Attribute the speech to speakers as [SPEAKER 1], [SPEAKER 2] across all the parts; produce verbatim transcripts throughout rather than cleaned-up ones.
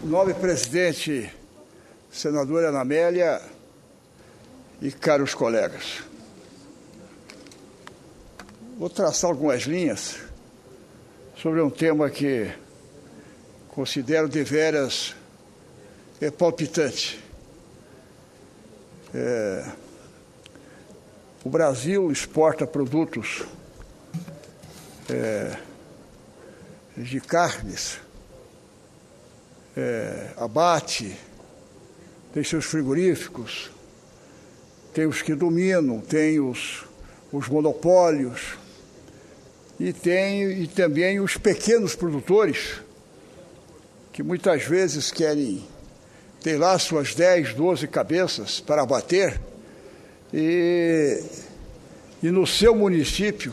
[SPEAKER 1] Nobre presidente, senadora Ana Amélia e caros colegas, vou traçar algumas linhas sobre um tema que considero deveras é, palpitante. É, o Brasil exporta produtos é, de carnes, é, abate, tem seus frigoríficos, tem os que dominam, tem os, os monopólios e tem e também os pequenos produtores que muitas vezes querem ter lá suas dez, doze cabeças para abater e, e no seu município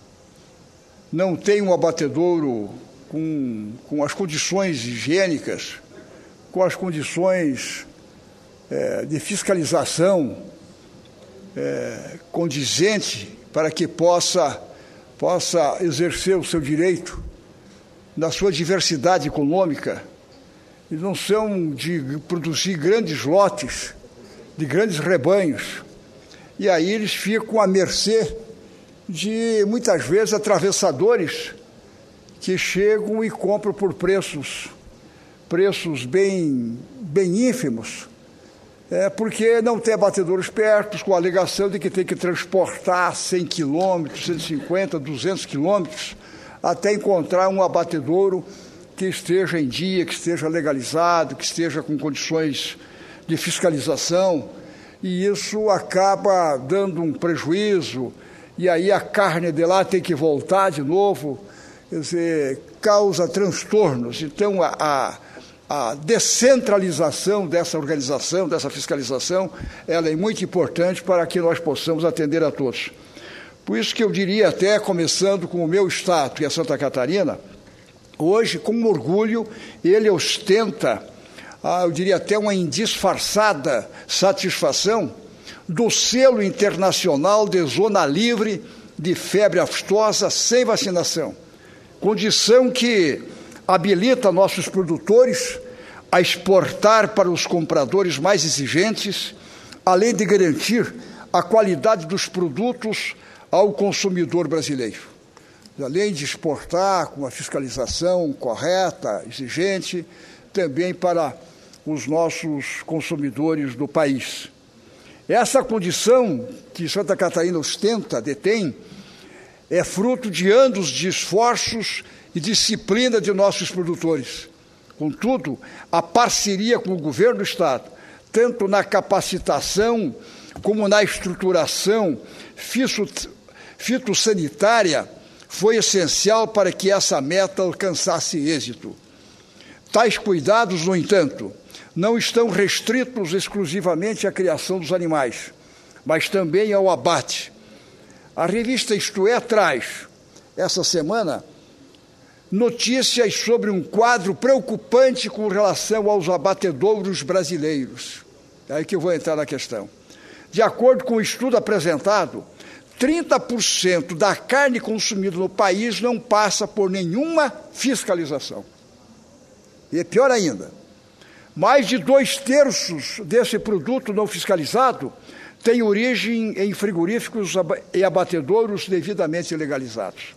[SPEAKER 1] não tem um abatedouro com, com as condições higiênicas, com as condições é, de fiscalização é, condizente para que possa, possa exercer o seu direito na sua diversidade econômica, e não são de produzir grandes lotes, de grandes rebanhos. E aí eles ficam à mercê de, muitas vezes, atravessadores que chegam e compram por preços, preços bem, bem ínfimos, é, porque não tem abatedouros perto, com a alegação de que tem que transportar cem quilômetros, cento e cinquenta, duzentos quilômetros, até encontrar um abatedouro que esteja em dia, que esteja legalizado, que esteja com condições de fiscalização, e isso acaba dando um prejuízo, e aí a carne de lá tem que voltar de novo, quer dizer, causa transtornos. Então, a, a, a descentralização dessa organização, dessa fiscalização, ela é muito importante para que nós possamos atender a todos. Por isso que eu diria até, começando com o meu estado, que é Santa Catarina, hoje, com orgulho, ele ostenta, ah, eu diria até uma indisfarçada satisfação do selo internacional de zona livre de febre aftosa sem vacinação, condição que habilita nossos produtores a exportar para os compradores mais exigentes, além de garantir a qualidade dos produtos ao consumidor brasileiro. Além de exportar com a fiscalização correta, exigente, também para os nossos consumidores do país. Essa condição que Santa Catarina ostenta, detém, é fruto de anos de esforços e disciplina de nossos produtores. Contudo, a parceria com o governo do Estado, tanto na capacitação como na estruturação fitossanitária, foi essencial para que essa meta alcançasse êxito. Tais cuidados, no entanto, não estão restritos exclusivamente à criação dos animais, mas também ao abate. A revista Isto É traz, essa semana, notícias sobre um quadro preocupante com relação aos abatedouros brasileiros. É aí que eu vou entrar na questão. De acordo com o estudo apresentado, trinta por cento da carne consumida no país não passa por nenhuma fiscalização. E pior ainda, mais de dois terços desse produto não fiscalizado tem origem em frigoríficos e abatedouros devidamente legalizados.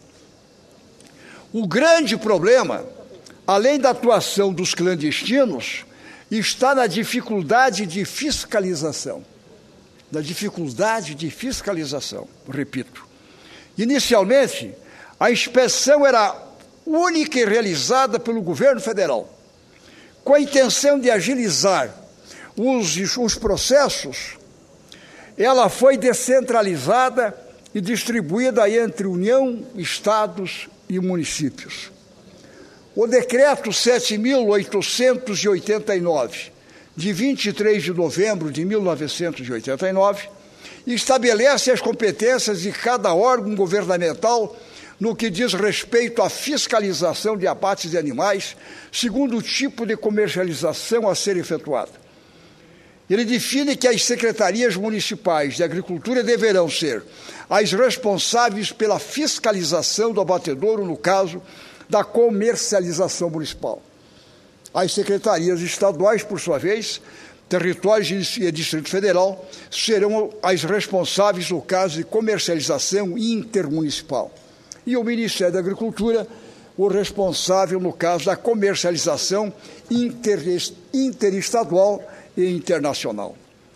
[SPEAKER 1] O grande problema, além da atuação dos clandestinos, está na dificuldade de fiscalização. Da dificuldade de fiscalização, repito. Inicialmente, a inspeção era única e realizada pelo governo federal, com a intenção de agilizar os, os processos. Ela foi descentralizada e distribuída entre União, estados e municípios. O decreto sete mil oitocentos e oitenta e nove, de vinte e três de novembro de mil novecentos e oitenta e nove, estabelece as competências de cada órgão governamental no que diz respeito à fiscalização de abates de animais, segundo o tipo de comercialização a ser efetuada. Ele define que as secretarias municipais de agricultura deverão ser as responsáveis pela fiscalização do abatedouro no caso da comercialização municipal. As secretarias estaduais, por sua vez, territórios e Distrito Federal, serão as responsáveis no caso de comercialização intermunicipal. E o Ministério da Agricultura, o responsável no caso da comercialização inter, interestadual e internacional.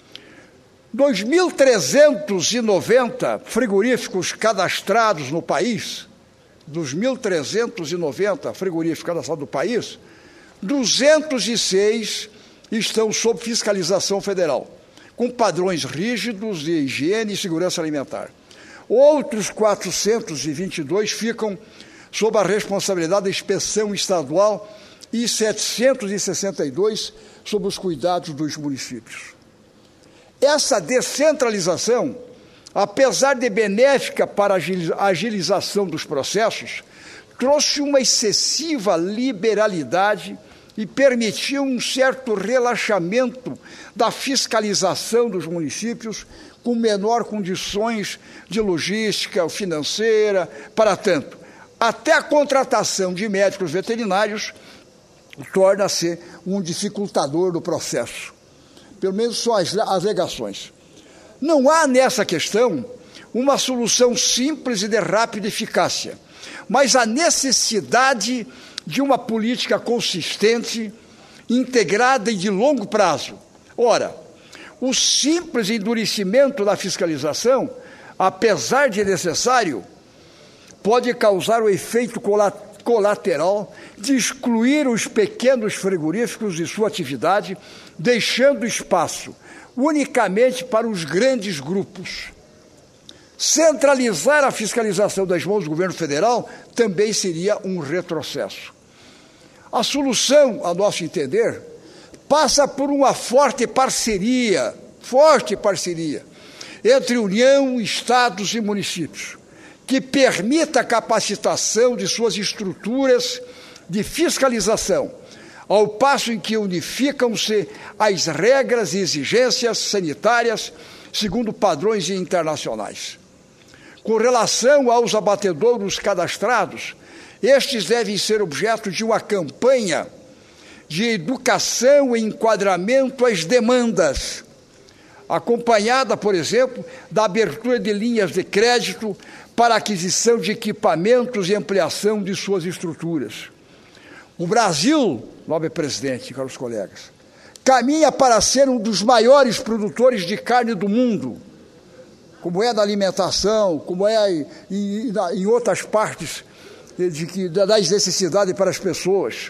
[SPEAKER 1] dois mil trezentos e noventa frigoríficos cadastrados no país, dos mil trezentos e noventa frigoríficos cadastrados no país, duzentos e seis estão sob fiscalização federal, com padrões rígidos de higiene e segurança alimentar. Outros quatrocentos e vinte e dois ficam sob a responsabilidade da inspeção estadual e setecentos e sessenta e dois sob os cuidados dos municípios. Essa descentralização, apesar de benéfica para a agilização dos processos, trouxe uma excessiva liberalidade e permitiu um certo relaxamento da fiscalização dos municípios com menor condições de logística financeira. Para tanto, até a contratação de médicos veterinários torna-se um dificultador do processo. Pelo menos são as alegações. Não há nessa questão uma solução simples e de rápida eficácia, mas a necessidade de uma política consistente, integrada e de longo prazo. Ora, o simples endurecimento da fiscalização, apesar de necessário, pode causar o efeito colateral de excluir os pequenos frigoríficos de sua atividade, deixando espaço unicamente para os grandes grupos. Centralizar a fiscalização das mãos do governo federal também seria um retrocesso. A solução, a nosso entender, passa por uma forte parceria, forte parceria, entre União, Estados e municípios, que permita a capacitação de suas estruturas de fiscalização, ao passo em que unificam-se as regras e exigências sanitárias segundo padrões internacionais. Com relação aos abatedouros cadastrados, estes devem ser objeto de uma campanha de educação e enquadramento às demandas, acompanhada, por exemplo, da abertura de linhas de crédito para aquisição de equipamentos e ampliação de suas estruturas. O Brasil, nobre presidente, caros colegas, caminha para ser um dos maiores produtores de carne do mundo, como é na alimentação, como é em, em, em outras partes de que, das necessidades para as pessoas,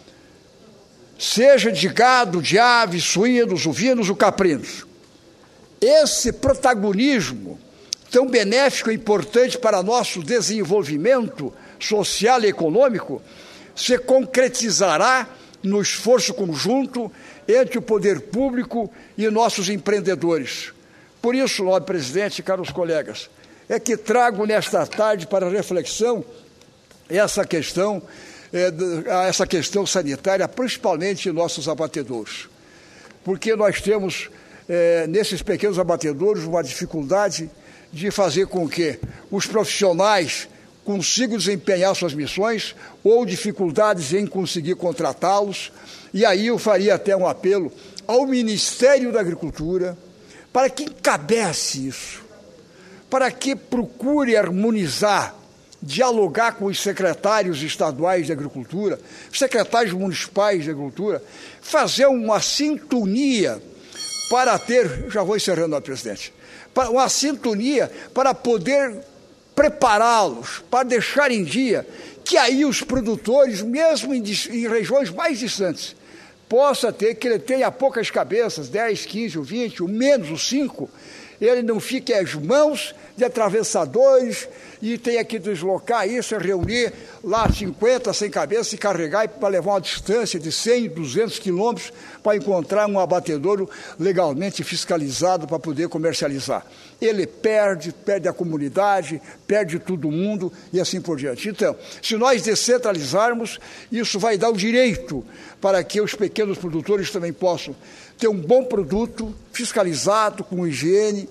[SPEAKER 1] seja de gado, de aves, suínos, ovinos ou caprinos. Esse protagonismo tão benéfico e importante para nosso desenvolvimento social e econômico se concretizará no esforço conjunto entre o poder público e nossos empreendedores. Por isso, nobre presidente e caros colegas, é que trago nesta tarde para reflexão essa questão, é, essa questão sanitária, principalmente em nossos abatedouros. Porque nós temos, é, nesses pequenos abatedouros, uma dificuldade de fazer com que os profissionais consigam desempenhar suas missões ou dificuldades em conseguir contratá-los. E aí eu faria até um apelo ao Ministério da Agricultura para que encabece isso, para que procure harmonizar, dialogar com os secretários estaduais de Agricultura, secretários municipais de Agricultura, fazer uma sintonia para ter, já vou encerrando, senhor presidente, uma sintonia para poder prepará-los, para deixar em dia, que aí os produtores, mesmo em, em regiões mais distantes, possa ter, que ele tenha poucas cabeças, dez, quinze, ou vinte, ou menos, ou cinco, ele não fique às mãos de atravessadores e tenha que deslocar isso, reunir lá cinquenta, cem cabeças e carregar para levar uma distância de cem, duzentos quilômetros para encontrar um abatedouro legalmente fiscalizado para poder comercializar. Ele perde, perde a comunidade, perde todo mundo e assim por diante. Então, se nós descentralizarmos, isso vai dar o direito para que os pequenos produtores também possam ter um bom produto fiscalizado, com higiene,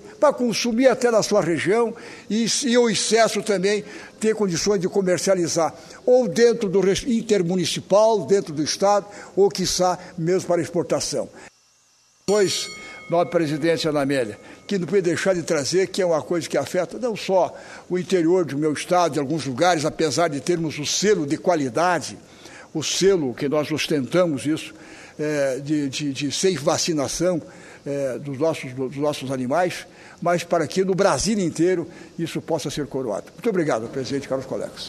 [SPEAKER 1] para consumir até na sua região e, e o excesso também ter condições de comercializar, ou dentro do intermunicipal, dentro do Estado, ou, quiçá, mesmo para exportação. Pois, nobre presidente Ana Amélia, que não pode deixar de trazer, que é uma coisa que afeta não só o interior do meu Estado, de alguns lugares, apesar de termos o selo de qualidade, o selo que nós ostentamos isso, é, de, de, de sem vacinação é, dos, nossos, dos nossos animais, mas para que no Brasil inteiro isso possa ser coroado. Muito obrigado, presidente, caros colegas.